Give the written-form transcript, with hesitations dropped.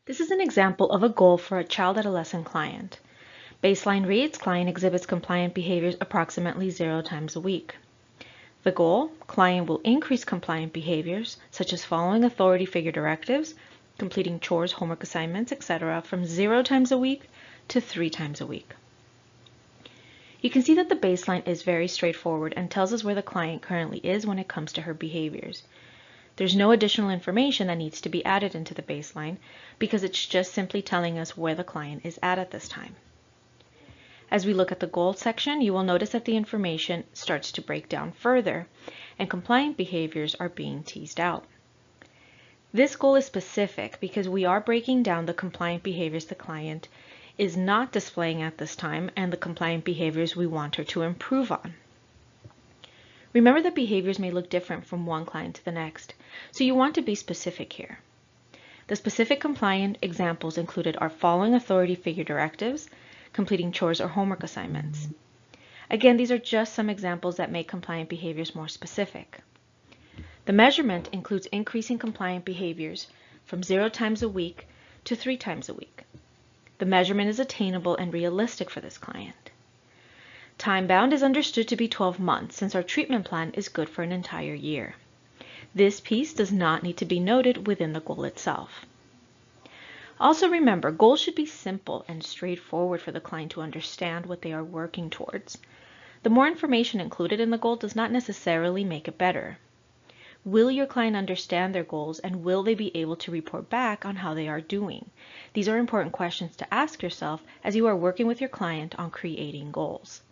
This is an example of a goal for a child-adolescent client. Baseline reads, client exhibits compliant behaviors approximately 0 times a week. The goal, client will increase compliant behaviors, such as following authority figure directives, completing chores, homework assignments, etc., from 0 times a week to 3 times a week. You can see that the baseline is very straightforward and tells us where the client currently is when it comes to her behaviors. There's no additional information that needs to be added into the baseline because it's just simply telling us where the client is at this time. As we look at the goal section, you will notice that the information starts to break down further and compliant behaviors are being teased out. This goal is specific because we are breaking down the compliant behaviors the client is not displaying at this time and the compliant behaviors we want her to improve on. Remember that behaviors may look different from one client to the next, so you want to be specific here. The specific compliant examples included are following authority figure directives, completing chores or homework assignments. Again, these are just some examples that make compliant behaviors more specific. The measurement includes increasing compliant behaviors from 0 times a week to 3 times a week. The measurement is attainable and realistic for this client. Time-bound is understood to be 12 months since our treatment plan is good for an entire year. This piece does not need to be noted within the goal itself. Also remember, goals should be simple and straightforward for the client to understand what they are working towards. The more information included in the goal does not necessarily make it better. Will your client understand their goals and will they be able to report back on how they are doing? These are important questions to ask yourself as you are working with your client on creating goals.